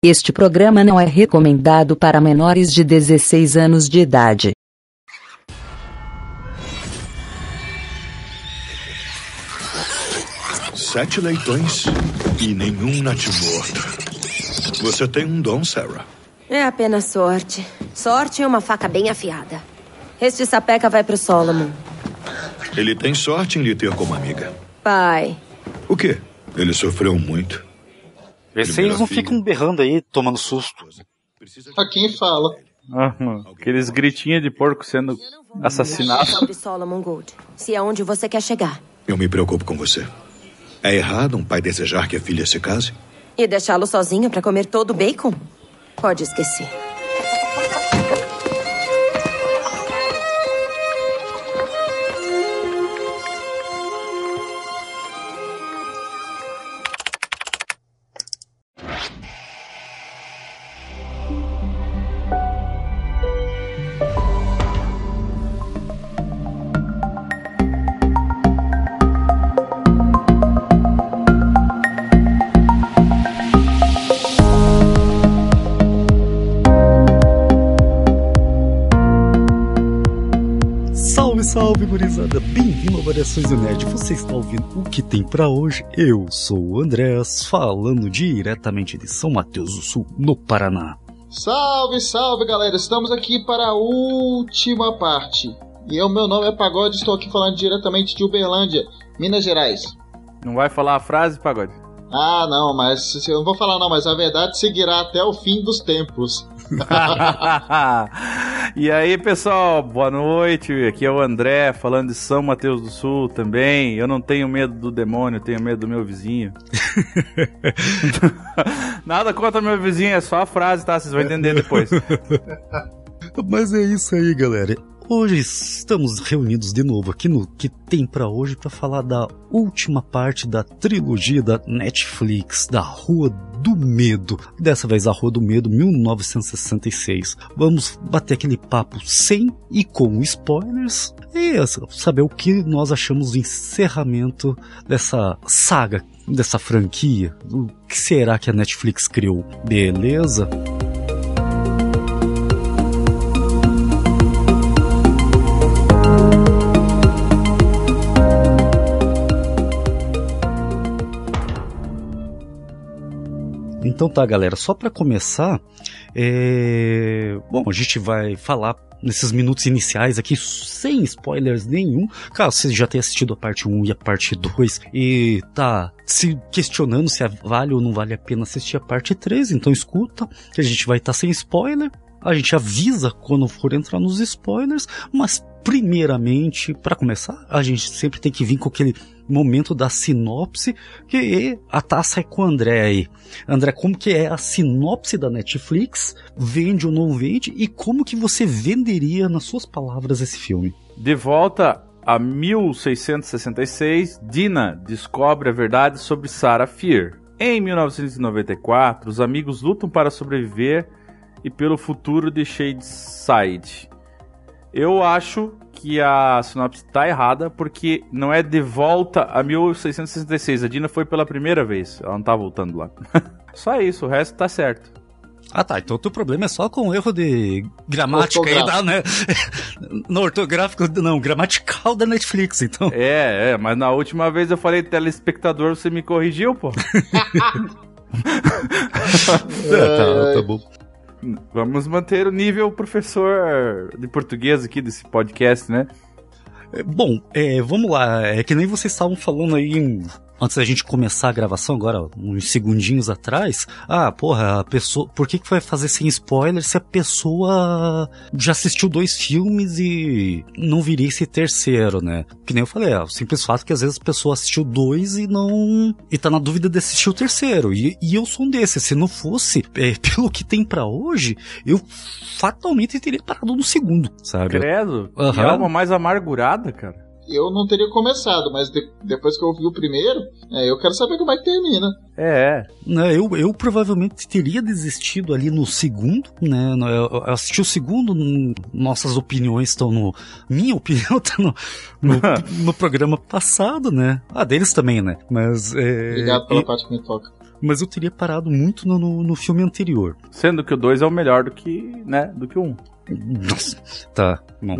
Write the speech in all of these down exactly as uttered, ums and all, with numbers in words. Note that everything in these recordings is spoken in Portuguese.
Este programa não é recomendado para menores de dezesseis anos de idade. Sete leitões e nenhum natimorto. Você tem um dom, Sarah. É apenas sorte. Sorte e uma faca bem afiada. Este sapeca vai pro Solomon. Ele tem sorte em lhe ter como amiga. Pai. O quê? Ele sofreu muito. Vê se eles não ficam berrando aí, tomando susto. A quem fala? Ah, aqueles gritinhos de porco sendo assassinados. Sobre Solomon Gold. Se é onde você quer chegar. Eu me preocupo com você. É errado um pai desejar que a filha se case? E deixá-lo sozinho pra comer todo o bacon? Pode esquecer. Salve, gurizada! Bem-vindo ao Variações do Nerd. Você está ouvindo o que tem pra hoje? Eu sou o Andrés, falando diretamente de São Mateus do Sul, no Paraná. Salve, salve, galera! Estamos aqui para a última parte. E o meu nome é Pagode, estou aqui falando diretamente de Uberlândia, Minas Gerais. Não vai falar a frase, Pagode? Ah, não, mas eu não vou falar não, mas a verdade seguirá até o fim dos tempos. E aí, pessoal, boa noite. Aqui é o André, falando de São Mateus do Sul também. Eu não tenho medo do demônio, eu tenho medo do meu vizinho. Nada contra meu vizinho, é só a frase, tá? Vocês vão entender depois. Mas é isso aí, galera. Hoje estamos reunidos de novo aqui no Que Tem Pra Hoje para falar da última parte da trilogia da Netflix, da Rua do Medo. Dessa vez a Rua do Medo, mil novecentos e sessenta e seis. Vamos bater aquele papo sem e com spoilers e saber o que nós achamos do encerramento dessa saga, dessa franquia. O que será que a Netflix criou? Beleza? Então tá, galera, só para começar, é... bom, a gente vai falar nesses minutos iniciais aqui sem spoilers nenhum. Caso você já tenha assistido a parte um e a parte dois e tá se questionando se vale ou não vale a pena assistir a parte três, então escuta, que a gente vai estar tá sem spoiler. A gente avisa quando for entrar nos spoilers, mas primeiramente, para começar, a gente sempre tem que vir com aquele momento da sinopse, que a taça é com o André aí. André, como que é a sinopse da Netflix? Vende ou não vende? E como que você venderia, nas suas palavras, esse filme? De volta a mil seiscentos e sessenta e seis, Dina descobre a verdade sobre Sarah Fier. Em mil novecentos e noventa e quatro, os amigos lutam para sobreviver e pelo futuro de Shadyside. Eu acho que a sinopse tá errada, porque não é de volta a mil seiscentos e sessenta e seis. A Dina foi pela primeira vez, ela não tá voltando lá. Só isso, o resto tá certo. Ah tá, então o teu problema é só com erro de gramática aí, tá, né? No ortográfico, não, gramatical da Netflix, então. É, é, mas na última vez eu falei telespectador, você me corrigiu, pô. é, tá, tá bom. Vamos manter o nível professor de português aqui desse podcast, né? Bom, é, vamos lá. É que nem vocês estavam falando aí em, antes da gente começar a gravação, agora uns segundinhos atrás. Ah, porra, a pessoa, por que que vai fazer sem spoiler se a pessoa já assistiu dois filmes e não viria esse terceiro, né? Que nem eu falei, é o simples fato que às vezes a pessoa assistiu dois e não... e tá na dúvida de assistir o terceiro. E, e eu sou um desses. Se não fosse, é, pelo que tem pra hoje, eu fatalmente teria parado no segundo, sabe? Credo, uhum. Que alma mais amargurada, cara. Eu não teria começado, mas de, depois que eu vi o primeiro, é, eu quero saber como é que termina. É. Né, eu, eu provavelmente teria desistido ali no segundo, né? Eu, eu assisti o segundo, nossas opiniões estão no... Minha opinião tá no, no, no programa passado, né? Ah, deles também, né? Mas... É, Obrigado pela e, parte que me toca. Mas eu teria parado muito no, no, no filme anterior. Sendo que o dois é o melhor do que, né, do que o um. Nossa, tá, não.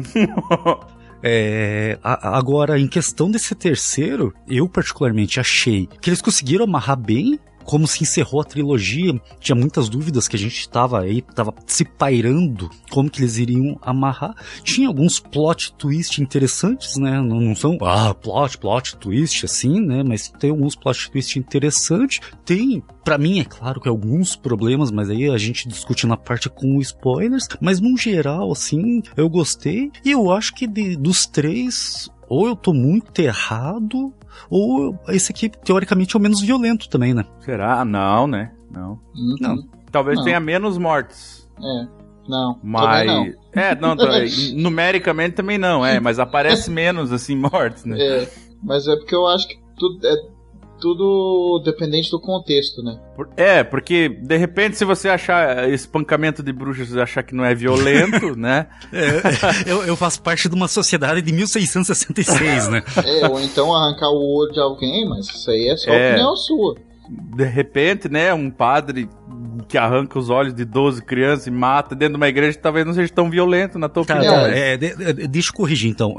É, a, agora, em questão desse terceiro, eu particularmente achei que eles conseguiram amarrar bem como se encerrou a trilogia. Tinha muitas dúvidas que a gente tava aí, tava se pairando como que eles iriam amarrar. Tinha alguns plot twist interessantes, né? Não, não são, ah, plot, plot twist, assim, né? Mas tem alguns plot twist interessantes. Tem, pra mim, é claro que alguns problemas, mas aí a gente discute na parte com spoilers. Mas, no geral, assim, eu gostei. E eu acho que de, dos três, ou eu tô muito errado, ou esse aqui, teoricamente, é o menos violento também, né? Será? Não, né? Não. Uhum. Não. Talvez Não. tenha menos mortes. É, não. Mas... Não. É, não, numericamente também não, é. Mas aparece menos, assim, mortes, né? É, mas é porque eu acho que tudo é tudo dependente do contexto, né? É, porque, de repente, se você achar espancamento de bruxas, você achar que não é violento, né? É, eu, eu faço parte de uma sociedade de mil seiscentos e sessenta e seis, né? É, ou então arrancar o olho de alguém, mas isso aí é só É. opinião sua. De repente, né, um padre que arranca os olhos de doze crianças e mata dentro de uma igreja, talvez não seja tão violento, na tua Tá, opinião. tá, é, de, de, deixa eu corrigir, então.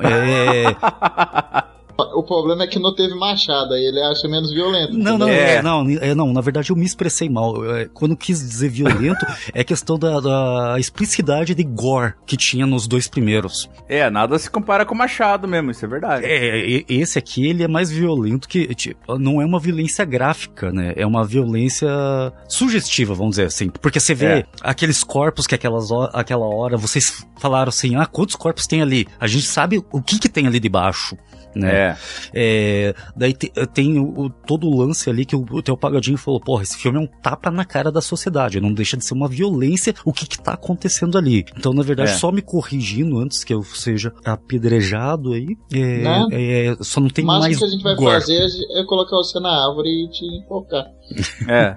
É... O problema é que não teve machado, aí ele acha menos violento. Não, não, É. é, não, é, não, na verdade eu me expressei mal. É, quando eu quis dizer violento, é questão da, da explicidade de gore que tinha nos dois primeiros. É, nada se compara com o Machado mesmo, isso é verdade. É, e- esse aqui, ele é mais violento que... tipo, não é uma violência gráfica, né? É uma violência sugestiva, vamos dizer assim. Porque você vê É. aqueles corpos que aquelas ho- aquela hora, vocês falaram assim, ah, quantos corpos tem ali? A gente sabe o que que tem ali debaixo, né? É. É, daí te- tem o, o- todo o lance ali que o, o Theo Pagodinho falou, porra, esse filme é um tapa na cara da sociedade, não deixa de ser uma violência o que que tá acontecendo ali. Então, na verdade, É. só me corrigindo antes que eu seja apedrejado aí, é, Né? é, só não tem O máximo mais que a gente vai gore. fazer é colocar você na árvore e te enfocar. É.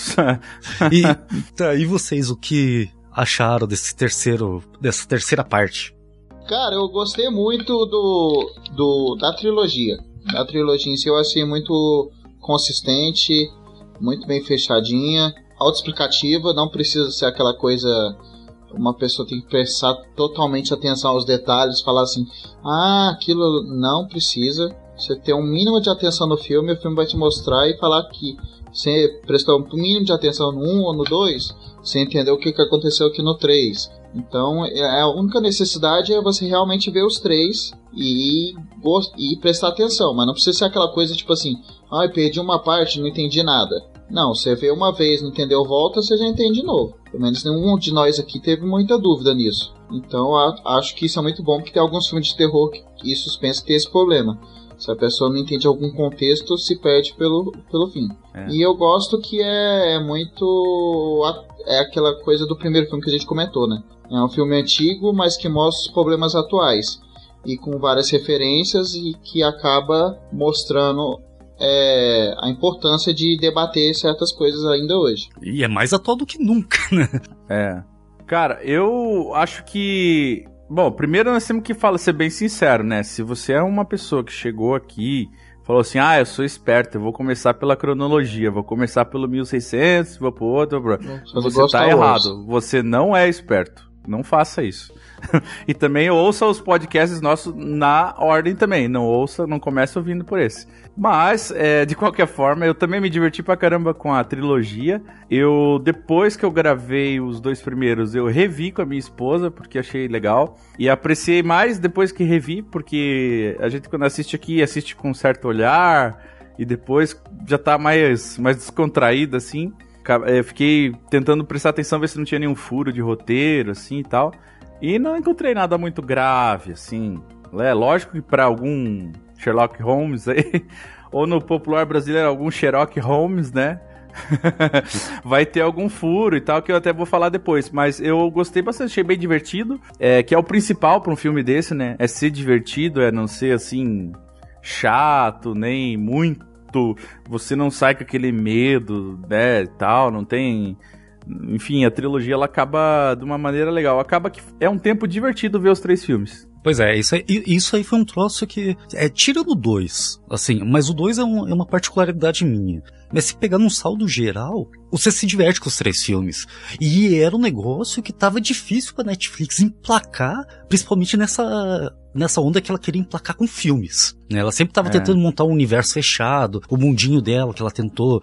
E, tá, e vocês, o que acharam desse terceiro, dessa terceira parte? Cara, eu gostei muito do, do da trilogia. Da trilogia em si eu achei muito consistente, muito bem fechadinha, autoexplicativa, não precisa ser aquela coisa... Uma pessoa tem que prestar totalmente atenção aos detalhes, falar assim, ah, aquilo não precisa. Você ter um mínimo de atenção no filme, o filme vai te mostrar e falar que você prestou um mínimo de atenção no um ou no dois, você entendeu o que que aconteceu aqui no três. Então, é- a única necessidade é você realmente ver os três e, gos- e prestar atenção. Mas não precisa ser aquela coisa tipo assim, ai, perdi uma parte, não entendi nada. Não, você vê uma vez, não entendeu, volta, você já entende de novo. Pelo menos nenhum de nós aqui teve muita dúvida nisso. Então, a- acho que isso é muito bom, porque tem alguns filmes de terror que- e suspense que tem esse problema. Se a pessoa não entende algum contexto, se perde pelo, pelo fim. É. E eu gosto que é muito... a- É aquela coisa do primeiro filme que a gente comentou, né? É um filme antigo, mas que mostra os problemas atuais. E com várias referências e que acaba mostrando é, a importância de debater certas coisas ainda hoje. E é mais atual do que nunca, né? É. Cara, eu acho que... Bom, primeiro nós temos que falar, ser bem sincero, né? Se você é uma pessoa que chegou aqui, falou assim, ah, eu sou esperto, eu vou começar pela cronologia, vou começar pelo mil e seiscentos, vou pro outro, vou pro... Fazer Você igual tá Star Wars. errado. Você não é esperto. Não faça isso. E também ouça os podcasts nossos na ordem também. Não ouça, não comece ouvindo por esse. Mas, é, de qualquer forma, eu também me diverti pra caramba com a trilogia. Eu, depois que eu gravei os dois primeiros, eu revi com a minha esposa, porque achei legal. E apreciei mais depois que revi, porque a gente quando assiste aqui, assiste com um certo olhar. E depois já tá mais, mais descontraído, assim. Eu fiquei tentando prestar atenção, ver se não tinha nenhum furo de roteiro, assim, e tal. E não encontrei nada muito grave, assim. É lógico que pra algum Sherlock Holmes aí, ou no popular brasileiro, algum Sherlock Holmes, né? Vai ter algum furo e tal, que eu até vou falar depois. Mas eu gostei bastante, achei bem divertido. É, que é o principal pra um filme desse, né? É ser divertido, é não ser, assim, chato, nem muito... Você não sai com aquele medo, né, e tal, não tem... Enfim, a trilogia, ela acaba de uma maneira legal. Acaba que é um tempo divertido ver os três filmes. Pois é, isso aí, isso aí foi um troço que... É, tirando o dois, assim, mas o dois é, um, é uma particularidade minha. Mas se pegar num saldo geral, você se diverte com os três filmes. E era um negócio que tava difícil pra Netflix emplacar, principalmente nessa... nessa onda que ela queria emplacar com filmes, né? Ela sempre estava é. tentando montar um universo fechado, o mundinho dela que ela tentou,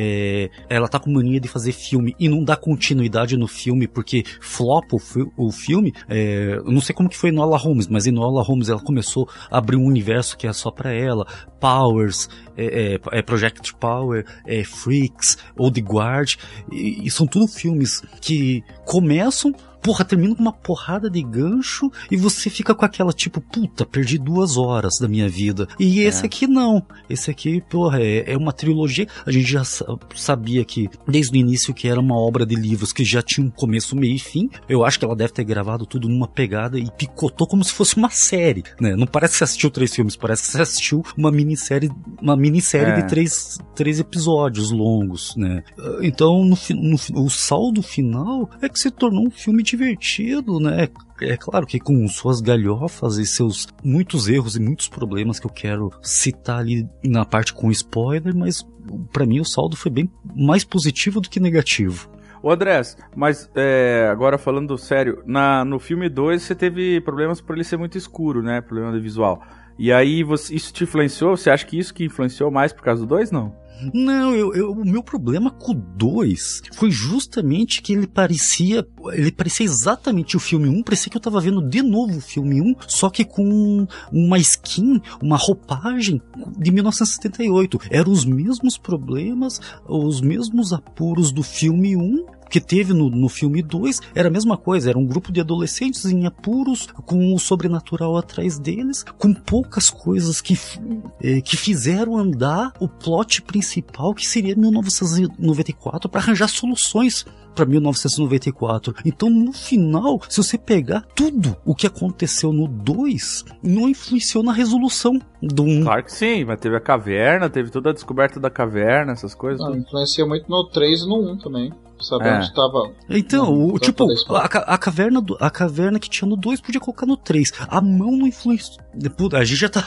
é, ela tá com mania de fazer filme e não dar continuidade no filme porque flopa o, fi- o filme, é, eu não sei como que foi no Enola Holmes, mas em Enola Holmes ela começou a abrir um universo que é só pra ela, Powers, é, é, é Project Power, é Freaks, Old Guard, e, e são tudo filmes que começam, porra, termina com uma porrada de gancho e você fica com aquela tipo, puta, perdi duas horas da minha vida. E esse é. aqui não. Esse aqui, porra, é, é uma trilogia. A gente já sabia que, desde o início, que era uma obra de livros que já tinha um começo, meio e fim. Eu acho que ela deve ter gravado tudo numa pegada e picotou como se fosse uma série, né? Não parece que você assistiu três filmes, parece que você assistiu uma minissérie, uma minissérie é. de três, três episódios longos, né? Então, no, no, o saldo final é que se tornou um filme divertido, né? É claro que com suas galhofas e seus muitos erros e muitos problemas que eu quero citar ali na parte com spoiler, mas pra mim o saldo foi bem mais positivo do que negativo. Ô Andrés, mas é, agora falando sério, na, no filme dois você teve problemas por ele ser muito escuro, né? Problema de visual. E aí você, isso te influenciou? Você acha que isso que influenciou mais por causa do dois, não? Não, eu, eu, o meu problema com o dois foi justamente que ele parecia, ele parecia exatamente o filme um, parecia que eu tava vendo de novo o filme um, só que com uma skin, uma roupagem de mil novecentos e setenta e oito. Eram os mesmos problemas, os mesmos apuros do filme um, que teve no, no filme dois, era a mesma coisa, era um grupo de adolescentes em apuros, com o sobrenatural atrás deles, com poucas coisas que, eh, que fizeram andar o plot principal, que seria mil novecentos e noventa e quatro, para arranjar soluções para mil novecentos e noventa e quatro. Então, no final, se você pegar tudo o que aconteceu no dois, não influenciou na resolução do um. Claro que sim, mas teve a caverna, teve toda a descoberta da caverna, essas coisas. Não, influencia muito no três e no um também. Saber é. onde estava. Então, no, o, tipo, a, a, caverna do, a caverna que tinha no dois podia colocar no três. A mão não influencia. Puta, a gente já tá.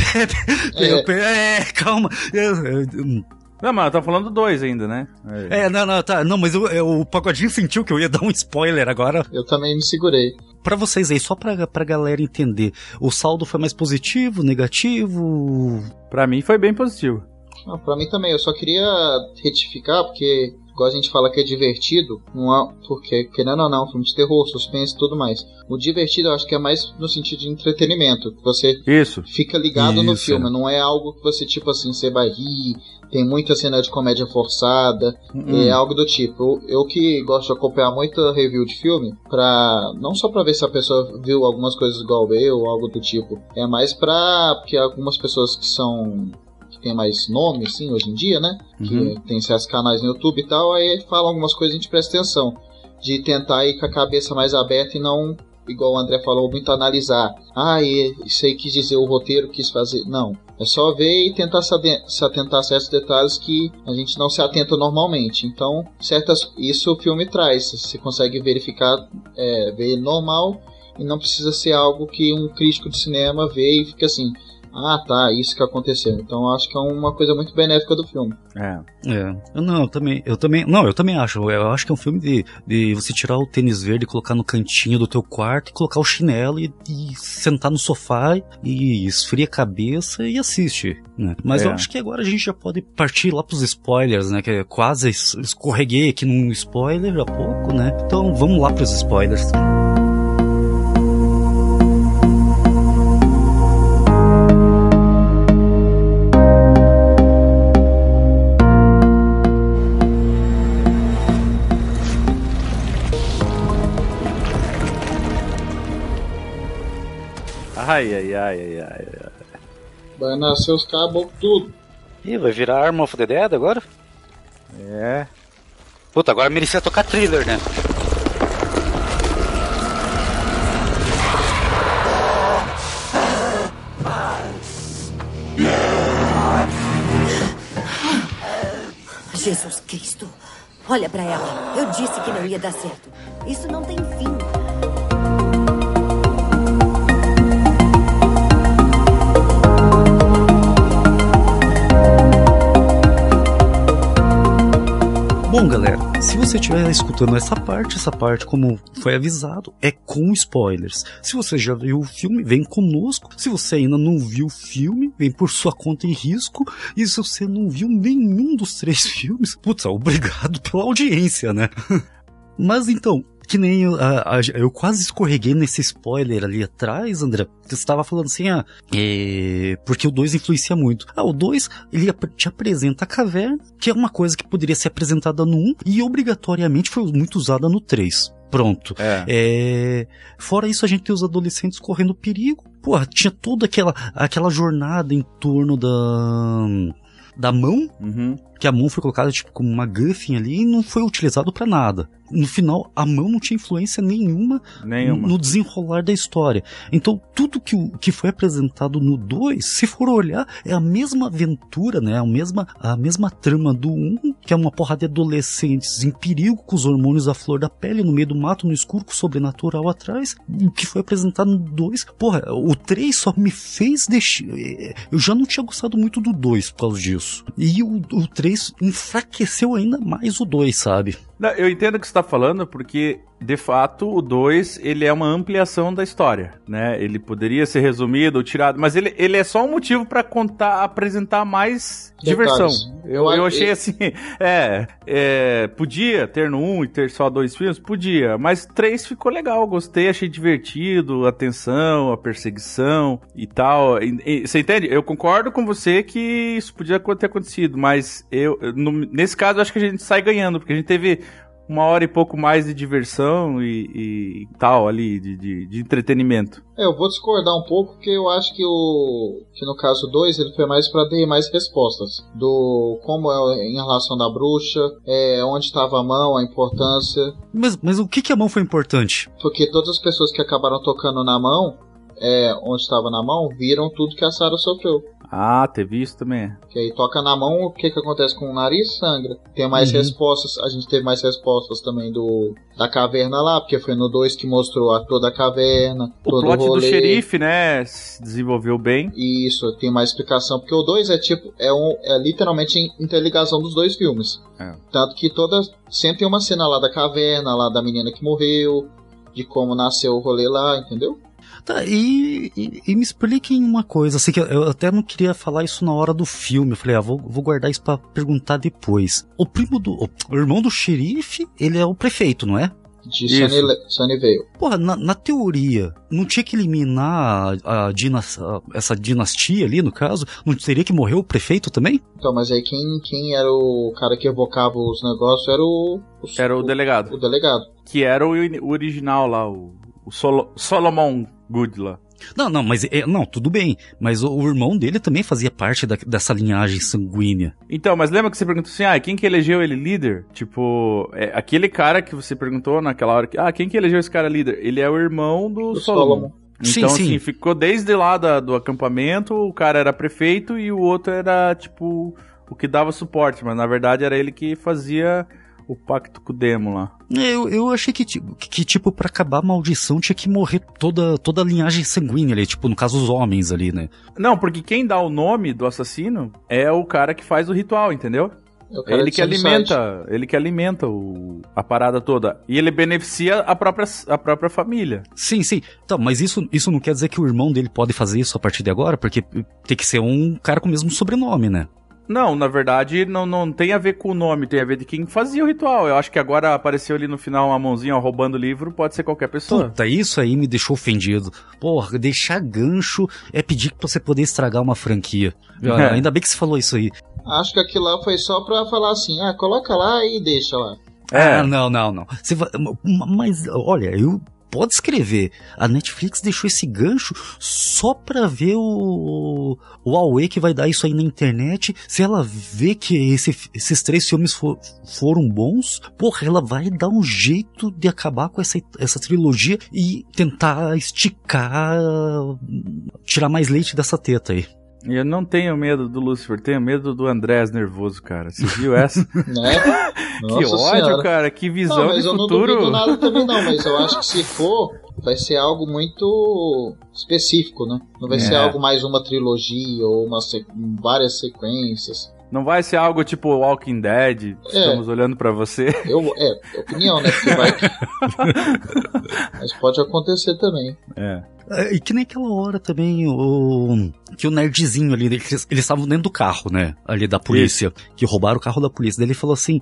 é. é, calma. Não, mas tá falando do dois ainda, né? É, é não, não, tá. Não, mas eu, eu, o Pagodinho sentiu que eu ia dar um spoiler agora. Eu também me segurei. Pra vocês aí, só pra, pra galera entender, o saldo foi mais positivo, negativo? Pra mim foi bem positivo. Ah, pra mim também, eu só queria retificar, porque igual a gente fala que é divertido, não é, porque querendo ou não, um filme de terror, suspense e tudo mais. O divertido eu acho que é mais no sentido de entretenimento, que você Isso. fica ligado Isso. no filme, não é algo que você tipo assim, você vai rir, tem muita cena de comédia forçada, hum. é algo do tipo. Eu, eu que gosto de acompanhar muita review de filme, pra, não só pra ver se a pessoa viu algumas coisas igual eu, ou algo do tipo, é mais pra, porque algumas pessoas que são... tem mais nome, assim, hoje em dia, né? Uhum. Que tem certos canais no YouTube e tal, aí falam algumas coisas e a gente presta atenção. De tentar ir com a cabeça mais aberta e não, igual o André falou, muito analisar. Ah, isso aí quis dizer, o roteiro quis fazer. Não. É só ver e tentar se atentar a certos detalhes que a gente não se atenta normalmente. Então, certas, isso o filme traz. Você consegue verificar, é, ver normal e não precisa ser algo que um crítico de cinema vê e fica assim... Ah, tá, isso que aconteceu. Então eu acho que é uma coisa muito benéfica do filme. É. É. Não, eu também, eu também, não, eu também acho. Eu acho que é um filme de, de você tirar o tênis verde, colocar no cantinho do teu quarto, e colocar o chinelo e, e sentar no sofá e esfria a cabeça e assiste, né? Mas é. eu acho que agora a gente já pode partir lá pros spoilers, né? Que quase escorreguei aqui num spoiler há pouco, né? Então vamos lá pros spoilers. Ai, ai, ai, ai, ai, ai. Vai nascer os caboclos tudo. Ih, vai virar Arm of the Dead agora? É. Puta, agora merecia tocar Thriller, né? Jesus Cristo. Olha pra ela. Eu disse que não ia dar certo. Isso não tem fim. Bom, galera, se você estiver escutando essa parte, essa parte, como foi avisado, é com spoilers. Se você já viu o filme, vem conosco. Se você ainda não viu o filme, vem por sua conta e risco. E se você não viu nenhum dos três filmes, putz, obrigado pela audiência, né? Mas então, que nem eu, a, a, eu quase escorreguei nesse spoiler ali atrás, André. Você estava falando assim, ah, é, porque o dois influencia muito. Ah, o dois, ele te apresenta a caverna, que é uma coisa que poderia ser apresentada no um e obrigatoriamente foi muito usada no três. Pronto. É. É, fora isso, a gente tem os adolescentes correndo perigo. Porra, tinha toda aquela, aquela jornada em torno da... da mão, uhum. que a mão foi colocada tipo como uma guffin ali e não foi utilizado pra nada. No final, a mão não tinha influência nenhuma, nenhuma. no desenrolar da história. Então, tudo que, o, que foi apresentado no dois, se for olhar, é a mesma aventura, né? A mesma, a mesma trama do um, que é uma porrada de adolescentes em perigo, com os hormônios à flor da pele, no meio do mato, no escuro, com o sobrenatural atrás. O que foi apresentado no dois, porra, o três só me fez deixar... Eu já não tinha gostado muito do dois por causa disso. E o, o três enfraqueceu ainda mais o dois, sabe? Não, eu entendo o que você está falando, porque, de fato, o dois, ele é uma ampliação da história, né? Ele poderia ser resumido ou tirado, mas ele, ele é só um motivo para contar, apresentar mais Detalhes. diversão. Eu, eu achei assim, é, é, podia ter no um e ter só dois filmes? Podia, mas três ficou legal, gostei, achei divertido, a tensão, a perseguição e tal. E, e, você entende? Eu concordo com você que isso podia ter acontecido, mas eu, no, nesse caso, eu acho que a gente sai ganhando, porque a gente teve uma hora e pouco mais de diversão e, e tal ali, de, de, de entretenimento. É, eu vou discordar um pouco, porque eu acho que o que no caso dois ele foi mais pra ter mais respostas do como é em relação da bruxa, é, onde estava a mão, a importância. Mas, mas o que que a mão foi importante? Porque todas as pessoas que acabaram tocando na mão, é, onde estava na mão, viram tudo que a Sarah sofreu. Ah, teve isso também. Que aí toca na mão, o que que acontece com o nariz? Sangra. Tem mais uhum. respostas, a gente teve mais respostas também do da caverna lá, porque foi no dois que mostrou a toda a caverna, o todo plot o rolê. do xerife, né, se desenvolveu bem. Isso, tem mais explicação, porque o dois é tipo, é, um, é literalmente interligação dos dois filmes. É. Tanto que toda, sempre tem uma cena lá da caverna, lá da menina que morreu, de como nasceu o rolê lá, entendeu? Tá, e, e, e me expliquem uma coisa, assim, que eu, eu até não queria falar isso na hora do filme, eu falei, ah, vou, vou guardar isso pra perguntar depois. O primo do, o, o irmão do xerife, ele é o prefeito, não é? De Sunnyvale. Porra, na, na teoria, não tinha que eliminar a, a dinas, a, essa dinastia ali, no caso? Não teria que morrer o prefeito também? Então, mas aí quem, quem era o cara que evocava os negócios era o... o era o, o delegado. O delegado. Que era o, o original lá, o, o Solo, Solomon Good lá. Não, não, mas é, não, tudo bem. Mas o, o irmão dele também fazia parte da, dessa linhagem sanguínea. Então, mas lembra que você perguntou assim, ah, quem que elegeu ele líder? Tipo, é, aquele cara que você perguntou naquela hora, que, ah, quem que elegeu esse cara líder? Ele é o irmão do, do Solomon. Solomon. Então, sim, assim, sim. ficou desde lá da, do acampamento, o cara era prefeito e o outro era, tipo, o que dava suporte. Mas, na verdade, era ele que fazia o pacto com o demo lá. Eu, eu achei que, que, que, tipo, pra acabar a maldição tinha que morrer toda, toda a linhagem sanguínea ali, tipo, no caso, os homens ali, né? Não, porque quem dá o nome do assassino é o cara que faz o ritual, entendeu? É ele que alimenta, ele que alimenta o, a parada toda. E ele beneficia a própria, a própria família. Sim, sim. Então, mas isso, isso não quer dizer que o irmão dele pode fazer isso a partir de agora, porque tem que ser um cara com o mesmo sobrenome, né? Não, na verdade, não, não tem a ver com o nome, tem a ver de quem fazia o ritual. Eu acho que agora apareceu ali no final uma mãozinha, ó, roubando o livro, pode ser qualquer pessoa. Puta, isso aí me deixou ofendido. Porra, deixar gancho é pedir pra você poder estragar uma franquia. É. Ainda bem que você falou isso aí. Acho que aquilo lá foi só pra falar assim, ah, coloca lá e deixa lá. É, ah, não, não, não. Você vai, mas, olha, eu... Pode escrever. A Netflix deixou esse gancho só pra ver o, o Aue que vai dar isso aí na internet. Se ela vê que esse, esses três filmes for, foram bons, porra, ela vai dar um jeito de acabar com essa, essa trilogia e tentar esticar, tirar mais leite dessa teta aí. Eu não tenho medo do Lucifer, tenho medo do Andrés nervoso, cara. Você viu essa? Né? Que ódio, senhora. Cara, que visão não, mas de eu futuro. Não duvido nada também não, mas eu acho que se for, vai ser algo muito específico, né? Não vai é. ser algo mais uma trilogia ou uma sequ... várias sequências. Não vai ser algo tipo Walking Dead, É. estamos olhando pra você. Eu, é, opinião, né? Porque vai... Mas pode acontecer também. É. É, e que nem aquela hora também, o que o nerdzinho ali, eles eles estavam dentro do carro, né, ali da polícia, que roubaram o carro da polícia. Daí ele falou assim,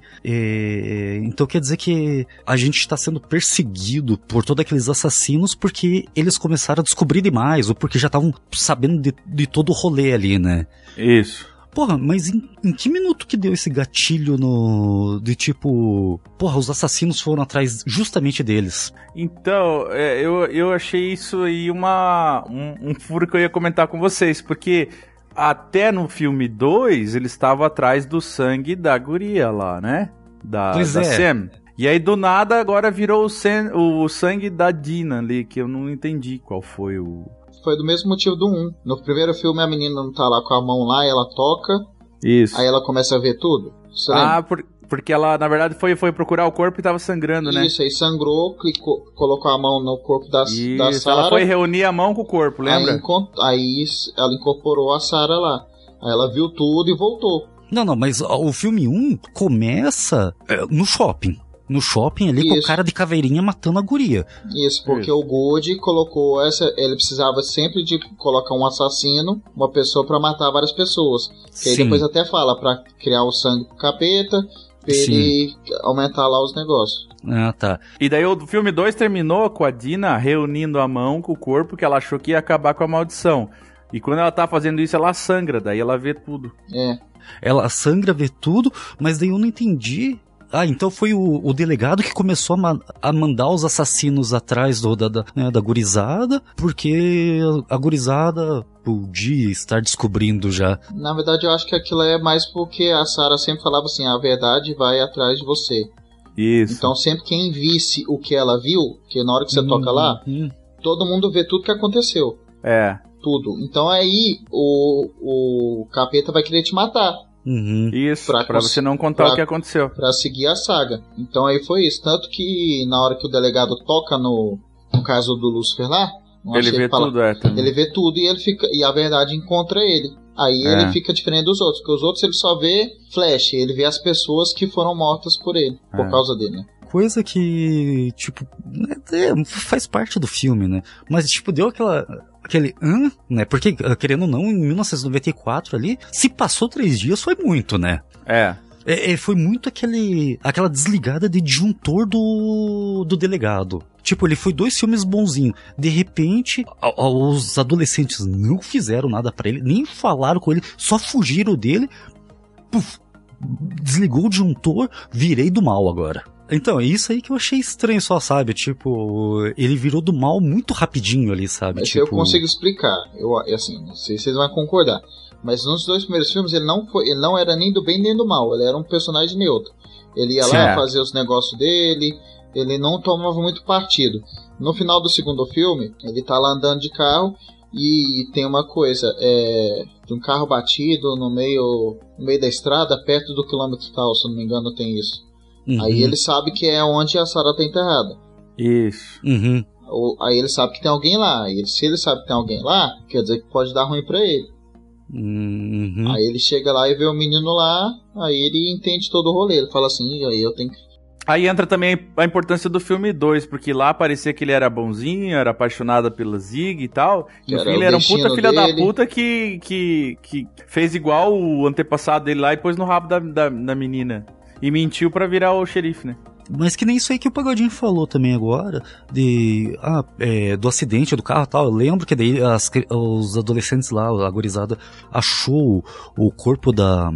é, então quer dizer que a gente está sendo perseguido por todos aqueles assassinos porque eles começaram a descobrir demais, ou porque já estavam sabendo de, de todo o rolê ali, né? Isso. Porra, mas em, em que minuto que deu esse gatilho no... de tipo... Porra, os assassinos foram atrás justamente deles. Então, é, eu, eu achei isso aí uma, um, um furo que eu ia comentar com vocês, porque até no filme dois, eles estavam atrás do sangue da guria lá, né? Da, Pois da é. Sam. E aí, do nada, agora virou o, sen, o sangue da Dina ali, que eu não entendi qual foi o... Foi do mesmo motivo do um. No primeiro filme a menina não tá lá com a mão lá, ela toca, Isso. aí ela começa a ver tudo. Você Ah, por, porque ela, na verdade, foi, foi procurar o corpo e tava sangrando, né? Isso, aí sangrou, clicou, colocou a mão no corpo da, da Isso, Sarah. ela foi reunir a mão com o corpo, lembra? Aí, encont- aí ela incorporou a Sarah lá. Aí ela viu tudo e voltou. Não, não, mas ó, o filme um começa é, no shopping. No shopping ali com o Isso. cara de caveirinha matando a guria. Isso, porque Isso. o Good colocou essa. Ele precisava sempre de colocar um assassino, uma pessoa pra matar várias pessoas. Que aí Sim. depois até fala pra criar o sangue pro capeta, pra Sim. ele aumentar lá os negócios. Ah, tá. E daí o filme dois terminou com a Dina reunindo a mão com o corpo, que ela achou que ia acabar com a maldição. E quando ela tá fazendo isso, ela sangra, daí ela vê tudo. É. Ela sangra, vê tudo, mas daí eu não entendi. Ah, então foi o, o delegado que começou a, ma- a mandar os assassinos atrás do, da, da, né, da gurizada, porque a gurizada podia estar descobrindo já. Na verdade, eu acho que aquilo é mais porque a Sarah sempre falava assim: a verdade vai atrás de você. Isso. Então, sempre quem visse o que ela viu, que na hora que você Hum, toca lá, hum. todo mundo vê tudo que aconteceu. É. Tudo. Então aí o, o capeta vai querer te matar Uhum. Isso, Pra pra, cons- você não contar pra- o que aconteceu. pra seguir a saga. Então aí foi isso. Tanto que na hora que o delegado toca no, no caso do Lucifer lá, eu Ele acho que vê fala- tudo, é. Também. Ele vê tudo e ele fica e a verdade encontra ele. Aí É. ele fica diferente dos outros, porque os outros ele só vê flash, ele vê as pessoas que foram mortas por ele, por É. causa dele, né? Coisa que, tipo, né, é, faz parte do filme, né? Mas, tipo, deu aquela... Aquele, hã? Né? Porque, querendo ou não, em mil novecentos e noventa e quatro ali, se passou três dias foi muito, né? É. É, é, foi muito aquele, aquela desligada de disjuntor do, do delegado. Tipo, ele foi dois filmes bonzinhos. De repente, a- a- os adolescentes não fizeram nada pra ele, nem falaram com ele, só fugiram dele. Puf, desligou o disjuntor, virei do mal agora. Então, é isso aí que eu achei estranho só, sabe? Tipo, ele virou do mal muito rapidinho ali, sabe? Mas tipo... eu consigo explicar, eu assim, não sei se vocês vão concordar. Mas nos dois primeiros filmes ele não, foi, ele não era nem do bem nem do mal, ele era um personagem neutro. Ele ia lá Certo. fazer os negócios dele, ele não tomava muito partido. No final do segundo filme, ele tá lá andando de carro e tem uma coisa, é, de um carro batido no meio, no meio da estrada, perto do quilômetro tal, se eu não me engano tem isso. Uhum, Aí ele sabe que é onde a Sarah tá enterrada. Isso. Uhum. Ou- Aí ele sabe que tem alguém lá. E ele- se ele sabe que tem alguém lá, quer dizer que pode dar ruim pra ele. Uhum. Aí ele chega lá e vê o menino lá, aí ele entende todo o rolê. Ele fala assim, aí eu tenho que... Aí entra também a importância do filme dois, porque lá parecia que ele era bonzinho, era apaixonado pela Zig e tal. E no Era fim o ele era um destino puta filha da dele. puta que, que, que fez igual o antepassado dele lá e pôs no rabo da, da, da menina. E mentiu pra virar o xerife, né? Mas que nem isso aí que o Pagodinho falou também agora, de, ah, é, do acidente do carro e tal. Eu lembro que daí as, os adolescentes lá, a gurizada, achou o corpo da,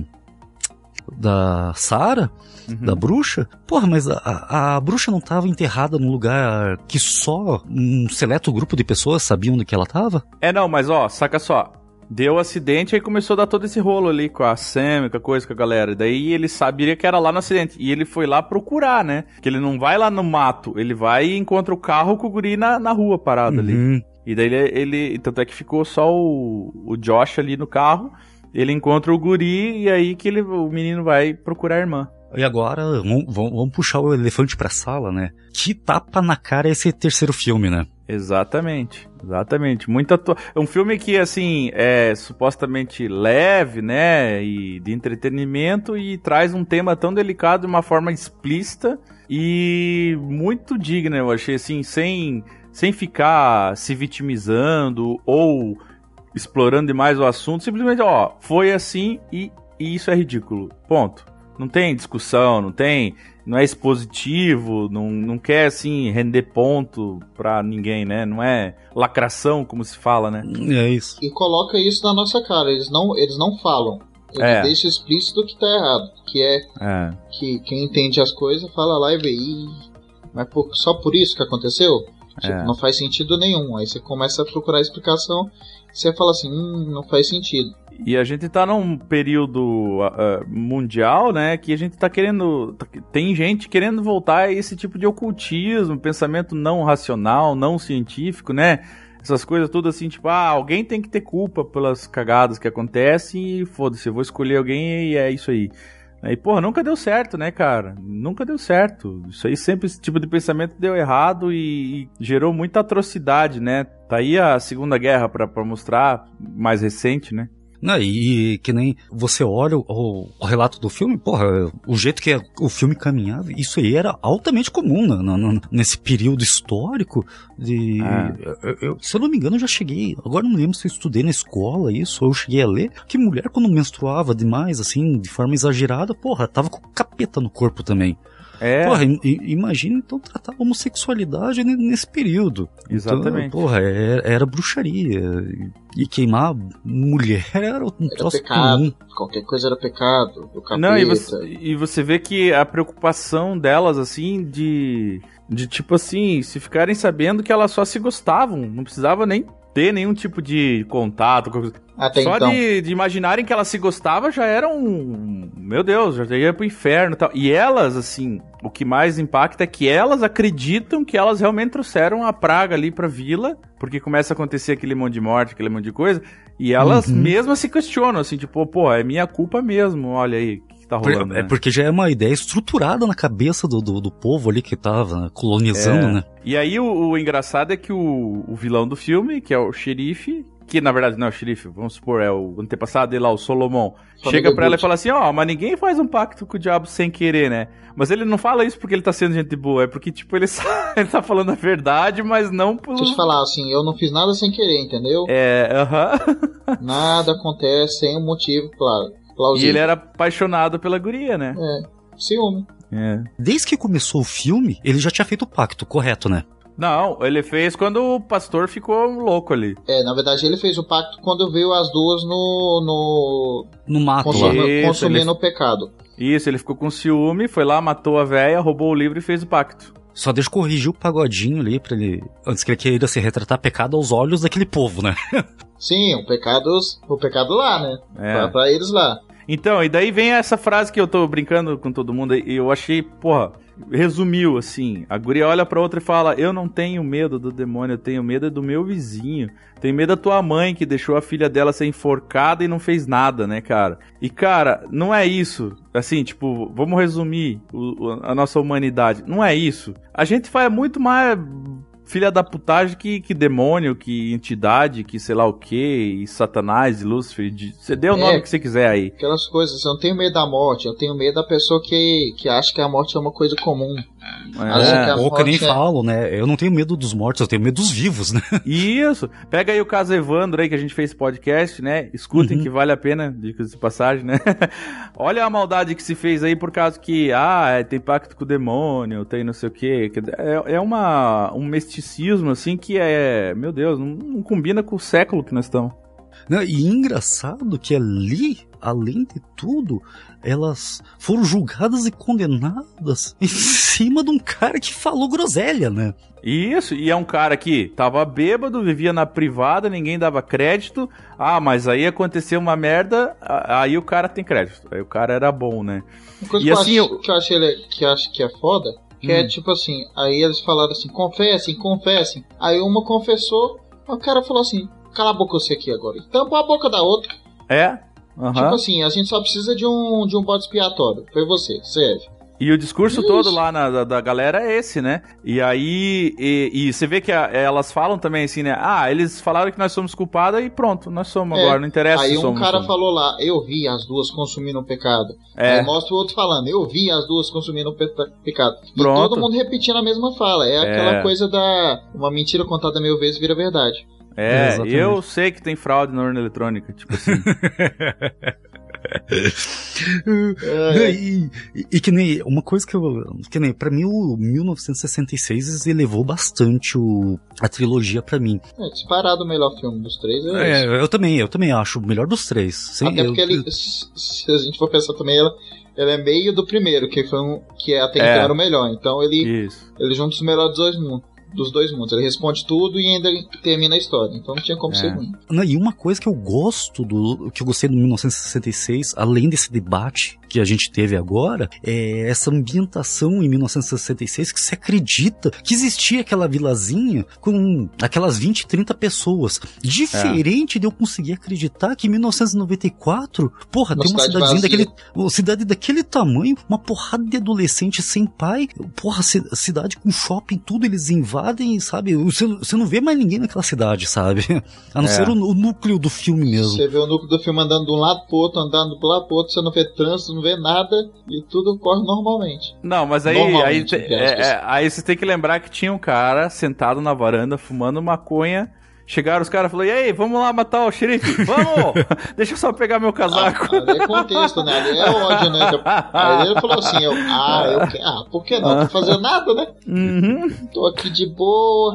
da Sarah, Uhum. da bruxa. Porra, mas a, a, a bruxa não tava enterrada num lugar que só um seleto grupo de pessoas sabiam onde que ela tava? É, não, mas ó, saca só. Deu acidente e começou a dar todo esse rolo ali com a Sam, com a coisa com a galera. Daí ele sabia que era lá no acidente. E ele foi lá procurar, né? Que ele não vai lá no mato. Ele vai e encontra o carro com o guri na, na rua parado ali. Uhum. E daí ele, ele. Tanto é que ficou só o, o Josh ali no carro. Ele encontra o guri e aí que ele, o menino vai procurar a irmã. E agora, vamos, vamos vamos puxar o elefante pra sala, né? Que tapa na cara é esse terceiro filme, né? Exatamente, exatamente. Muito atu... Um filme que, assim, é supostamente leve, né, e de entretenimento e traz um tema tão delicado de uma forma explícita e muito digna, eu achei, assim, sem, sem ficar se vitimizando ou explorando demais o assunto. Simplesmente, ó, foi assim e, e isso é ridículo. Ponto. Não tem discussão, não tem... Não é expositivo, não, não quer, assim, render ponto pra ninguém, né? Não é lacração, como se fala, né? É isso. E coloca isso na nossa cara, eles não, eles não falam. Eles É. deixam explícito que tá errado. Que é, É. que quem entende as coisas fala lá e vê. Ih, mas por, só por isso que aconteceu? Tipo, É. não faz sentido nenhum. Aí você começa a procurar explicação e você fala assim, hum, não faz sentido. E a gente tá num período uh, mundial, né, que a gente tá querendo... Tem gente querendo voltar a esse tipo de ocultismo, pensamento não racional, não científico, né? Essas coisas tudo assim, tipo, ah, alguém tem que ter culpa pelas cagadas que acontecem e foda-se, eu vou escolher alguém e é isso aí. E, porra, nunca deu certo, né, cara? Nunca deu certo. Isso aí sempre, esse tipo de pensamento deu errado e, e gerou muita atrocidade, né? Tá aí a Segunda Guerra pra, pra mostrar, mais recente, né? Não, e que nem você olha o, o relato do filme, porra, o jeito que o filme caminhava, isso aí era altamente comum na, na, na, nesse período histórico. De, Ah. eu, eu, se eu não me engano, eu já cheguei, agora não lembro se eu estudei na escola isso, ou eu cheguei a ler, que mulher quando menstruava demais, assim, de forma exagerada, porra, tava com capeta no corpo também. É, Porra, i- i- imagina então tratar a homossexualidade ne- nesse período. Exatamente. Então, porra, era, era bruxaria. E queimar mulher era um Era troço pecado. comum. Qualquer coisa era pecado. Do capeta. não, e você, e você vê que a preocupação delas, assim, de, de tipo assim, se ficarem sabendo que elas só se gostavam, não precisava nem ter nenhum tipo de contato, coisa- Até só então. de, de imaginarem que elas se gostavam já era um, meu Deus, já ia pro inferno e tal. E elas, assim, o que mais impacta é que elas acreditam que elas realmente trouxeram a praga ali pra vila, porque começa a acontecer aquele monte de morte, aquele monte de coisa, e elas Uhum. mesmas se questionam, assim, tipo, pô, é minha culpa mesmo, olha aí, o que, que tá rolando, É né? porque já é uma ideia estruturada na cabeça do, do, do povo ali que tava colonizando, É. né? E aí o, o engraçado é que o, o vilão do filme, que é o xerife, que na verdade não é o xerife, vamos supor, é o antepassado dele lá, o Solomon, Família chega pra ela e Gucci. fala assim, ó, mas ninguém faz um pacto com o diabo sem querer, né? Mas ele não fala isso porque ele tá sendo gente boa, é porque, tipo, ele, sa- ele tá falando a verdade, mas não por... Deixa eu te falar assim, eu não fiz nada sem querer, entendeu? É, aham. Nada acontece sem um motivo, claro. E Plausível. ele era apaixonado pela guria, né? É, ciúme. É. Desde que começou o filme, ele já tinha feito o pacto, correto, né? Não, ele fez quando o pastor ficou louco ali. É, na verdade ele fez o pacto quando viu as duas no... no No mato lá. consumindo Isso, consumindo ele- o pecado. Isso, ele ficou com ciúme, foi lá, matou a véia, roubou o livro e fez o pacto. Só deixa eu corrigir o pagodinho ali pra ele. Antes que ele queira se retratar pecado aos olhos daquele povo, né? Sim, o pecado, o pecado lá, né? É. Pra, pra eles lá. Então, e daí vem essa frase que eu tô brincando com todo mundo e eu achei, porra, resumiu assim. A guria olha pra outra e fala: eu não tenho medo do demônio, eu tenho medo do meu vizinho. Tenho medo da tua mãe que deixou a filha dela ser enforcada e não fez nada, né, cara? E, cara, não é isso. Assim, tipo, vamos resumir o- o- a nossa humanidade. Não é isso. A gente faz muito mais filha da putagem que, que demônio, que entidade, que sei lá o que, e Satanás, e Lúcifer. de- Você dê o É. nome que você quiser aí. Aquelas coisas, eu não tenho medo da morte, eu tenho medo da pessoa que, que acha que a morte é uma coisa comum. Acho É. que a Ou que nem morte é- falo, né? Eu não tenho medo dos mortos, eu tenho medo dos vivos, né? Isso. Pega aí o caso Evandro aí, que a gente fez podcast, né? Escutem Uhum. que vale a pena, dicas de passagem, né? Olha a maldade que se fez aí por causa que, ah, é, tem pacto com o demônio, tem não sei o quê. É, é uma, um misticismo, assim, que é, meu Deus, não, não combina com o século que nós estamos. Não, e engraçado que ali, além de tudo, elas foram julgadas e condenadas em cima de um cara que falou groselha, né? Isso, e é um cara que tava bêbado, vivia na privada, ninguém dava crédito. Ah, mas aí aconteceu uma merda, a- aí o cara tem crédito. Aí o cara era bom, né? Uma coisa E que, assim, eu acho, eu- que eu achei le- que eu acho que é foda, que é tipo assim, aí eles falaram assim, confessem, confessem. Aí uma confessou, o cara falou assim, cala a boca você aqui agora. E tampa a boca da outra. É? Aham. Tipo assim, a gente só precisa de um, de um bode expiatório. Foi você, serve. E o discurso Isso. todo lá na, da, da galera é esse, né? E aí, e, e você vê que a, elas falam também assim, né? Ah, eles falaram que nós somos culpadas e pronto, nós somos É. agora, não interessa Aí se um somos. cara somos. falou lá, eu vi as duas consumindo um pecado. É. Aí mostra o outro falando, eu vi as duas consumindo um pe- pecado. E Pronto. todo mundo repetindo a mesma fala. É, É. aquela coisa da... Uma mentira contada mil vezes vira verdade. É, Exatamente. eu sei que tem fraude na urna eletrônica, tipo assim. É. E, e- e que nem uma coisa que eu. Que nem, pra mim, o mil novecentos e sessenta e seis elevou bastante o, a trilogia pra mim. É, disparado o melhor filme dos três. É, É, isso. eu também, eu também acho o melhor dos três. Sim, Até eu- porque ele, se se a gente for pensar também, ela, ela é meio do primeiro, que foi um, que até É. então era o melhor. Então ele, Isso. ele junta os melhores dos dois mundos. Dos dois mundos. Ele responde tudo e ainda termina a história. Então não tinha como É. ser ruim. Não, e uma coisa que eu gosto do. Que eu gostei do mil novecentos e sessenta e seis, além desse debate que a gente teve agora, é essa ambientação em mil novecentos e sessenta e seis que se acredita que existia aquela vilazinha com aquelas vinte, trinta pessoas. Diferente de eu conseguir acreditar que em mil novecentos e noventa e quatro, porra, Uma tem uma cidade cidadezinha vazia. daquele. Uma cidade daquele tamanho, uma porrada de adolescente sem pai, porra, ci- cidade com shopping, tudo, eles invadem, sabe? Você, você não vê mais ninguém naquela cidade, sabe? A não É. ser o, o núcleo do filme mesmo. Você vê o núcleo do filme andando de um lado pro outro, andando do lado pro outro, você não vê trânsito, não vê nada e tudo corre normalmente. Não, mas aí, aí, Normalmente, te- entre aspas. é, é, aí você tem que lembrar que tinha um cara sentado na varanda fumando maconha. Chegaram os caras e falaram, e aí, vamos lá matar o xerife? Vamos! Deixa eu só pegar meu casaco. Ah, ali é contexto, né? Ali é ódio, né? Aí ele falou assim, eu, ah, eu que, ah, por que não? Não tô fazendo nada, né? Uhum. Tô aqui de boa.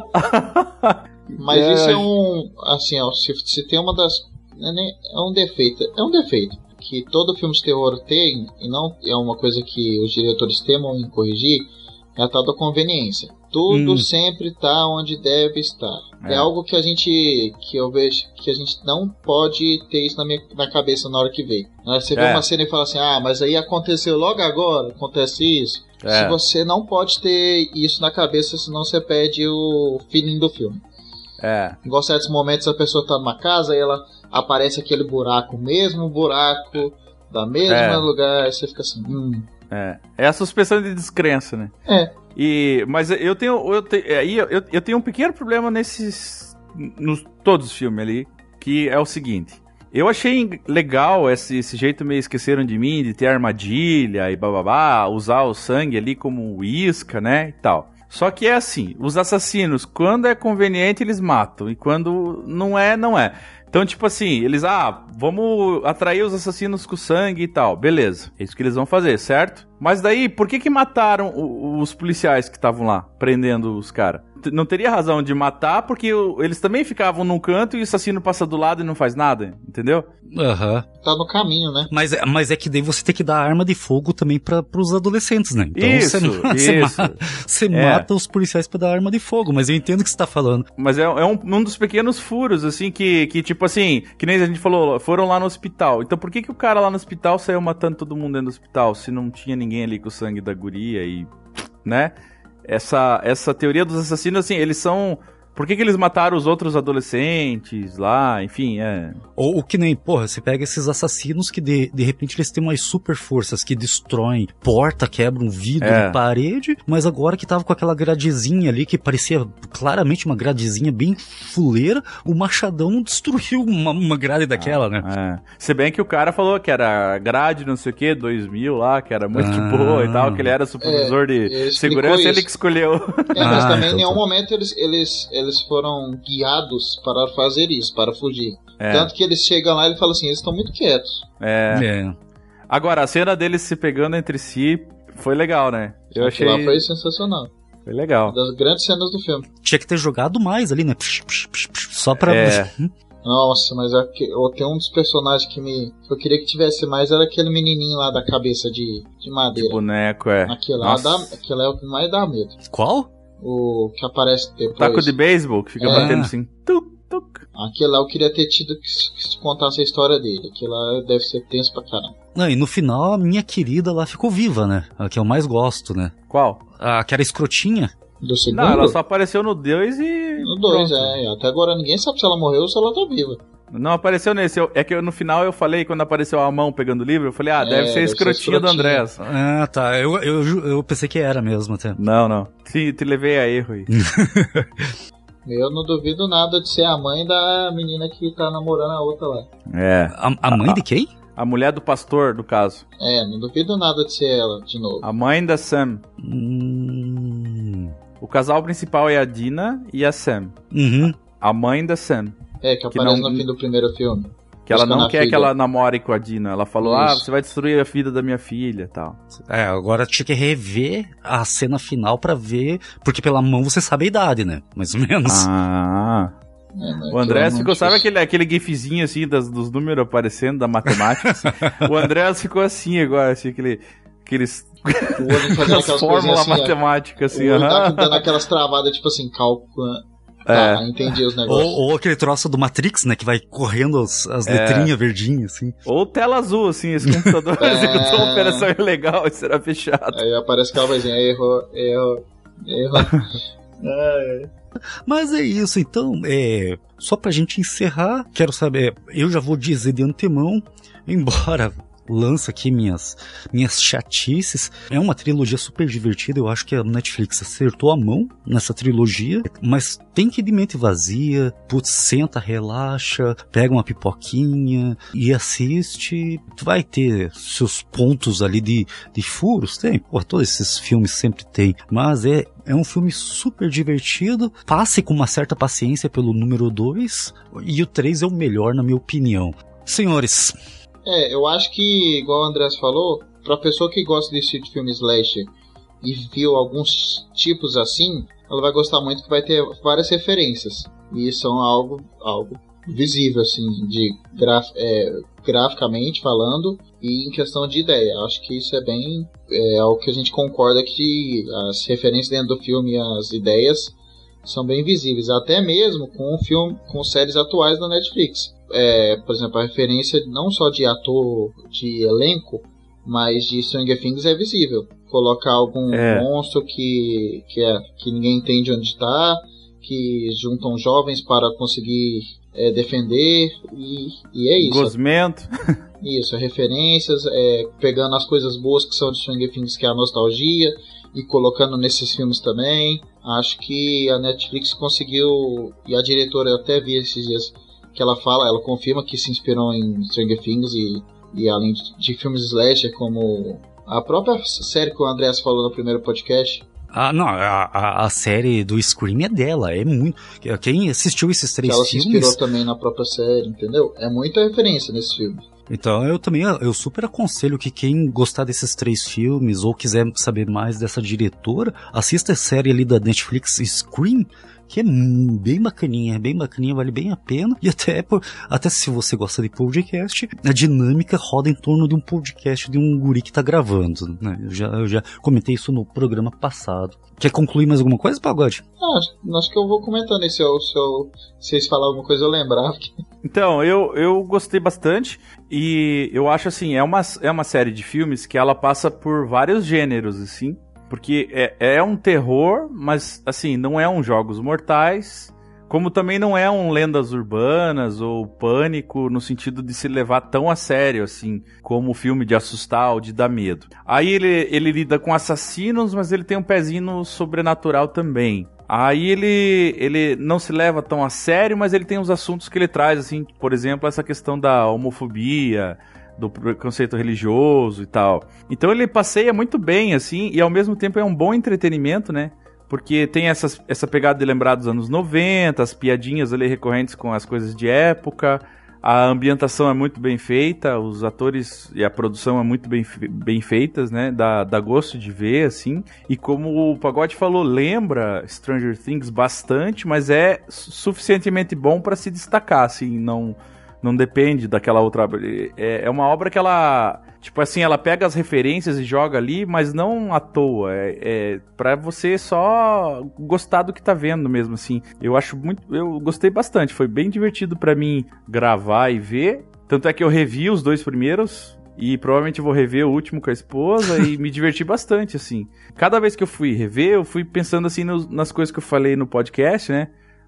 Mas É. isso é um, assim, ó, se, se tem uma das, é nem- é um defeito, é um defeito que todo filme de terror tem, e não é uma coisa que os diretores temam em corrigir, é a tal da conveniência. Tudo Hum. sempre tá onde deve estar. É. É. algo que a gente, que eu vejo, que a gente não pode ter isso na, minha, na cabeça na hora que vê. Né? Você vê É. uma cena e fala assim, ah, mas aí aconteceu logo agora, acontece isso. É. Se você não pode ter isso na cabeça, senão você perde o feeling do filme. É. Igual certos momentos a pessoa tá numa casa e ela aparece aquele buraco, o mesmo buraco, da mesma É. lugar, e você fica assim, hum. É. É a suspensão de descrença, né? É. E, mas eu tenho, eu, te, aí eu, eu tenho um pequeno problema nesses. Nos todos os filmes ali, que é o seguinte. Eu achei legal esse, esse jeito meio esqueceram de mim, de ter armadilha e bababá, usar o sangue ali como isca, né? E tal. Só que é assim, os assassinos, quando é conveniente, eles matam. E quando não é, não é. Então, tipo assim, eles, ah, vamos atrair os assassinos com sangue e tal. Beleza, é isso que eles vão fazer, certo? Mas daí, por que que mataram o- os policiais que estavam lá, prendendo os caras? T- Não teria razão de matar, porque o- eles também ficavam num canto e o assassino passa do lado e não faz nada, entendeu? Aham. Tá no caminho, né? Mas, é- mas é que daí você tem que dar arma de fogo também para os adolescentes, né? Então Isso, você, você, isso. ma- você É. mata os policiais pra dar arma de fogo, mas eu entendo o que você tá falando. Mas é, é um, um dos pequenos furos, assim, que, que tipo assim, que nem a gente falou, foram lá no hospital. Então por que que o cara lá no hospital saiu matando todo mundo dentro do hospital, se não tinha ninguém ali com o sangue da guria e... né? Essa, essa teoria dos assassinos, assim, eles são... Por que que eles mataram os outros adolescentes lá? Enfim, é... Ou, ou que nem, porra, você pega esses assassinos que de, de repente eles têm umas super forças que destroem porta, quebram vidro É. e parede, mas agora que tava com aquela gradezinha ali que parecia claramente uma gradezinha bem fuleira, o machadão destruiu uma, uma grade daquela, né? É. Se bem que o cara falou que era grade não sei o que, dois mil lá, que era muito Ah. boa e tal, que ele era supervisor É, de ele explicou segurança, ele isso. que escolheu. É, mas Ah, também então em nenhum tá. momento eles, eles, eles foram guiados para fazer isso, para fugir. É. Tanto que eles chegam lá e ele fala assim, eles estão muito quietos. É. É. Agora, a cena deles se pegando entre si foi legal, né? Eu achei... Aquilo lá foi sensacional. Foi legal. Uma das grandes cenas do filme. Tinha que ter jogado mais ali, né? Psh, psh, psh, psh, só pra... É. Nossa, mas é que- eu tenho um dos personagens que me que eu queria que tivesse mais, era aquele menininho lá da cabeça de, de madeira. Boneco, é. Aquilo lá, Nossa. dá, aquilo é o que mais dá medo. Qual? O que aparece depois. Taco de beisebol, que fica É. batendo assim. Tuc, tuc. Aquilo lá eu queria ter tido que, que se contasse a história dele. Aquilo lá deve ser tenso pra caramba. Não, e no final a minha querida lá ficou viva, né? A que eu mais gosto, né? Qual? A que era escrotinha. Do segundo? Não, ela só apareceu no dois e... No dois, pronto. é. Até agora ninguém sabe se ela morreu ou se ela tá viva. Não apareceu nesse. Eu, é que eu, no final eu falei, quando apareceu a mão pegando o livro, eu falei, ah, deve é, ser a escrotinha do Andrés. Ah, tá. Eu, eu, eu pensei que era mesmo até. Não, não. Te, te levei a erro aí. Eu não duvido nada de ser a mãe da menina que tá namorando a outra lá. É. A, a mãe a, de quem? A mulher do pastor, do caso. É, não duvido nada de ser ela, de novo. A mãe da Sam. Hum... O casal principal é a Dina e a Sam. Uhum. A mãe da Sam. É, que aparece que não, no fim do primeiro filme. Que ela não quer filha. que ela namore com a Dina. Ela falou, Isso. ah, você vai destruir a vida da minha filha e tal. É, agora tinha que rever a cena final pra ver, porque pela mão você sabe a idade, né? Mais ou menos. Ah... É, o Andrés ficou, sabe aquele, aquele gifzinho assim das, dos números aparecendo da matemática? Assim? O Andrés ficou assim agora, assim, aquele, aqueles aquelas fórmulas assim, matemáticas assim. Ele tá dando aquelas travadas, tipo assim, cálculo. Tá, é. Entendi os negócios. Ou, ou aquele troço do Matrix, né, que vai correndo as, as é. letrinhas verdinhas, assim. Ou tela azul, assim, esse computador é. executou uma operação ilegal e será fechado. Aí aparece aquela vozinha, erro, erro, erro. é. Mas é isso, então, é, só pra gente encerrar, quero saber, eu já vou dizer de antemão, embora lança aqui minhas, minhas chatices, é uma trilogia super divertida, eu acho que a Netflix acertou a mão nessa trilogia, mas tem que ir de mente vazia, putz, senta, relaxa, pega uma pipoquinha e assiste, tu vai ter seus pontos ali de, de furos, tem, pô, todos esses filmes sempre tem, mas é É um filme super divertido, passe com uma certa paciência pelo número dois, e o três é o melhor na minha opinião. Senhores... É, eu acho que, igual o Andrés falou, pra pessoa que gosta desse tipo de filme slasher e viu alguns tipos assim, ela vai gostar muito, que vai ter várias referências. E são algo, algo visível, assim, de graf, é, graficamente falando e em questão de ideia. Acho que isso é bem... É algo que a gente concorda, que as referências dentro do filme e as ideias são bem visíveis, até mesmo com o filme, com séries atuais da Netflix. É, por exemplo, a referência não só de ator, de elenco, mas de Stranger Things é visível. Colocar algum é. monstro que, que, é, que ninguém entende onde está, que juntam jovens para conseguir é, defender, e, e é isso. Gosmento. Isso, referências, é, pegando as coisas boas que são de Stranger Things, que é a nostalgia, e colocando nesses filmes também. Acho que a Netflix conseguiu, e a diretora, eu até vi esses dias que ela fala, ela confirma que se inspirou em Stranger Things, e, e além de, de filmes slasher, como a própria série que o Andrés falou no primeiro podcast. Ah, não, a, a, a série do Scream é dela, é muito... Quem assistiu esses três ela filmes... Ela se inspirou também na própria série, entendeu? É muita referência nesse filme. Então eu também, eu super aconselho que quem gostar desses três filmes ou quiser saber mais dessa diretora, assista a série ali da Netflix Scream, que é bem bacaninha, é bem bacaninha, vale bem a pena. E até, até se você gosta de podcast, a dinâmica roda em torno de um podcast de um guri que tá gravando, né? Eu já, eu já comentei isso no programa passado. Quer concluir mais alguma coisa, Pagode? Ah, acho, acho que eu vou comentando aí, se, eu, se, eu, se vocês falarem alguma coisa eu lembrar. Então, eu, eu gostei bastante, e eu acho assim, é uma, é uma série de filmes que ela passa por vários gêneros, assim. Porque é, é um terror, mas assim, não é um Jogos Mortais, como também não é um Lendas Urbanas ou Pânico, no sentido de se levar tão a sério, assim, como o filme de assustar ou de dar medo. Aí ele, ele lida com assassinos, mas ele tem um pezinho no sobrenatural também. Aí ele, ele não se leva tão a sério, mas ele tem uns assuntos que ele traz, assim, por exemplo, essa questão da homofobia, do preconceito religioso e tal. Então ele passeia muito bem, assim, e ao mesmo tempo é um bom entretenimento, né? Porque tem essas, essa pegada de lembrar dos anos noventa, as piadinhas ali recorrentes com as coisas de época, a ambientação é muito bem feita, os atores e a produção é muito bem, bem feitas, né? Dá, dá gosto de ver, assim. E como o Pagode falou, lembra Stranger Things bastante, mas é suficientemente bom para se destacar, assim, não... Não depende daquela outra... É, é uma obra que ela... Tipo assim, ela pega as referências e joga ali, mas não à toa. É, é pra você só gostar do que tá vendo mesmo, assim. Eu acho muito... Eu gostei bastante. Foi bem divertido pra mim gravar e ver. Tanto é que eu revi os dois primeiros e provavelmente vou rever o último com a esposa e me diverti bastante, assim. Cada vez que eu fui rever, eu fui pensando assim nos, nas coisas que eu falei no podcast, né?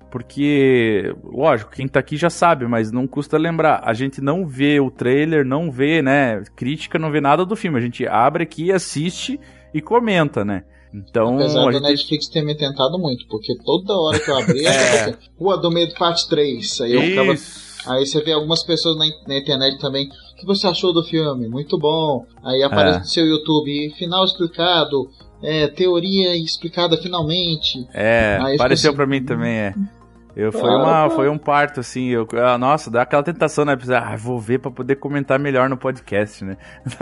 Porque, lógico, quem tá aqui já sabe, mas não custa lembrar. A gente não vê o trailer, não vê, né, crítica, não vê nada do filme. A gente abre aqui, assiste e comenta, né? Então, apesar a da gente... Netflix ter me tentado muito, porque toda hora que eu abri, é. Rua do Medo parte três. Aí eu ficava... Aí você vê algumas pessoas na, na internet também. O que você achou do filme? Muito bom. Aí aparece é. no seu YouTube, final explicado, é, teoria explicada finalmente. É, aí apareceu assim, pra mim também, é. Eu, foi, uma, foi um parto, assim, eu, ah, nossa, dá aquela tentação, né, ah, vou ver pra poder comentar melhor no podcast, né.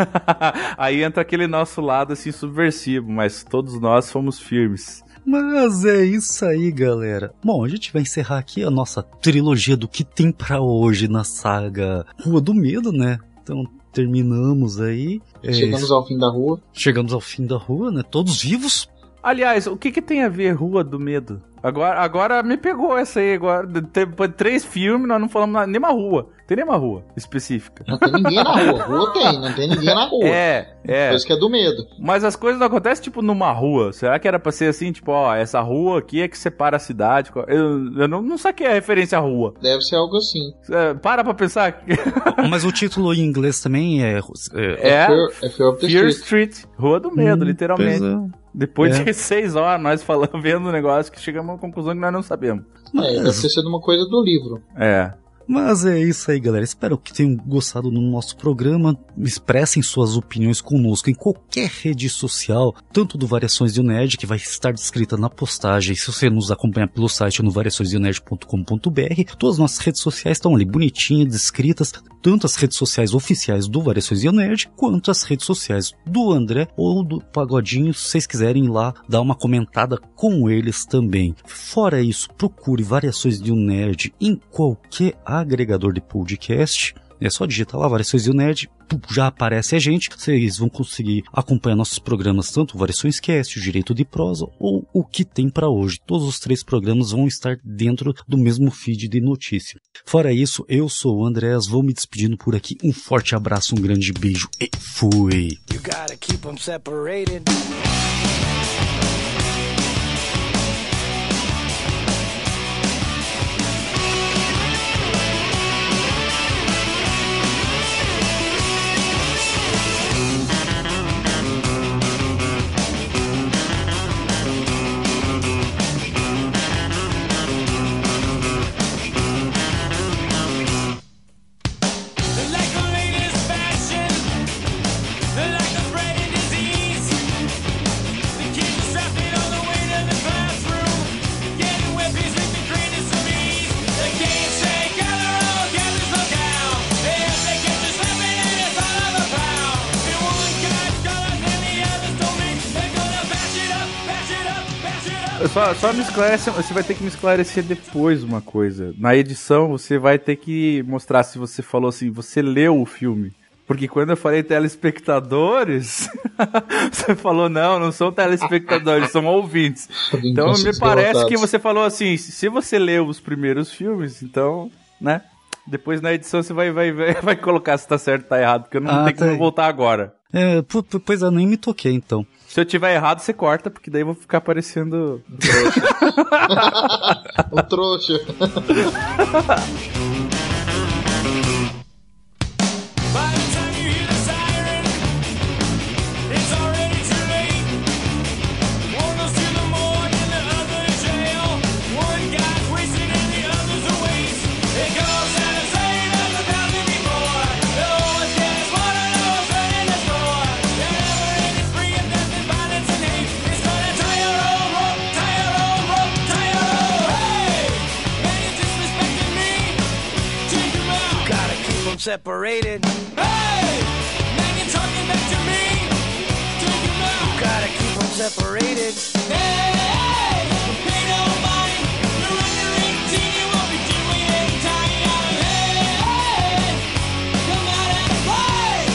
Aí entra aquele nosso lado, assim, subversivo, mas todos nós fomos firmes. Mas é isso aí, galera. Bom, a gente vai encerrar aqui a nossa trilogia do que tem pra hoje na saga Rua do Medo, né? Então, terminamos aí. Chegamos é, ao fim da rua. Chegamos ao fim da rua, né? Todos vivos. Aliás, o que que tem a ver Rua do Medo? Agora, agora me pegou essa aí. Agora, depois de três filmes, nós não falamos nem uma rua. Tem nenhuma rua específica. Não tem ninguém na rua. Rua tem, não tem ninguém na rua. É, é. Por isso que é do medo. Mas as coisas não acontecem, tipo, numa rua. Será que era pra ser assim, tipo, ó, essa rua aqui é que separa a cidade? Eu, eu não, não saquei a referência à rua. Deve ser algo assim. É, para pra pensar. Mas o título em inglês também é... É, é Fear, é Fear of the Fear Street. Street. Rua do Medo, hum, literalmente. Depois é. de seis horas, nós falando, vendo o negócio, que chegamos a uma conclusão que nós não sabemos. É, deve ter sido uma coisa do livro. É. Mas é isso aí, galera. Espero que tenham gostado do nosso programa. Expressem suas opiniões conosco em qualquer rede social, tanto do Variações de um Nerd, que vai estar descrita na postagem. Se você nos acompanhar pelo site no variações de um nerd ponto com ponto b r, todas as nossas redes sociais estão ali bonitinhas, descritas, tanto as redes sociais oficiais do Variações de um Nerd, quanto as redes sociais do André ou do Pagodinho, se vocês quiserem ir lá dar uma comentada com eles também. Fora isso, procure Variações de um Nerd em qualquer agregador de podcast. É só digitar lá Variações de um Nerd, já aparece a gente. Vocês vão conseguir acompanhar nossos programas, tanto Variações Cast, o Direito de Prosa ou o que tem pra hoje. Todos os três programas vão estar dentro do mesmo feed de notícia. Fora isso, eu sou o Andrés, vou me despedindo por aqui. Um forte abraço, um grande beijo e fui! You gotta keep them separated. Só, só me esclarece, você vai ter que me esclarecer depois uma coisa. Na edição você vai ter que mostrar se você falou assim, você leu o filme. Porque quando eu falei telespectadores, você falou, não, não são telespectadores, são ouvintes. Então me parece que você falou assim, se você leu os primeiros filmes, então, né? Depois na edição você vai, vai, vai, vai colocar se tá certo ou tá errado, porque eu não ah, tenho tá como voltar agora. É, pois eu nem me toquei então. Se eu tiver errado, você corta, porque daí eu vou ficar parecendo... o trouxa. Separated. Hey! Man, you're talking back to me. Take him out. You gotta keep them separated. Hey! Hey! Pay no mind. You're under eighteen. You won't be doing any time. Hey! Hey! Come out and play.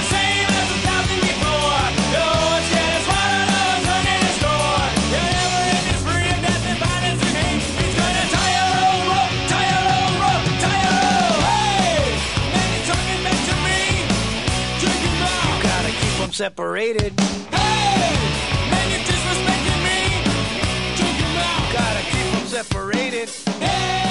Never separated. Hey, man, you're disrespecting me. Choke him out. Gotta keep them separated. Hey.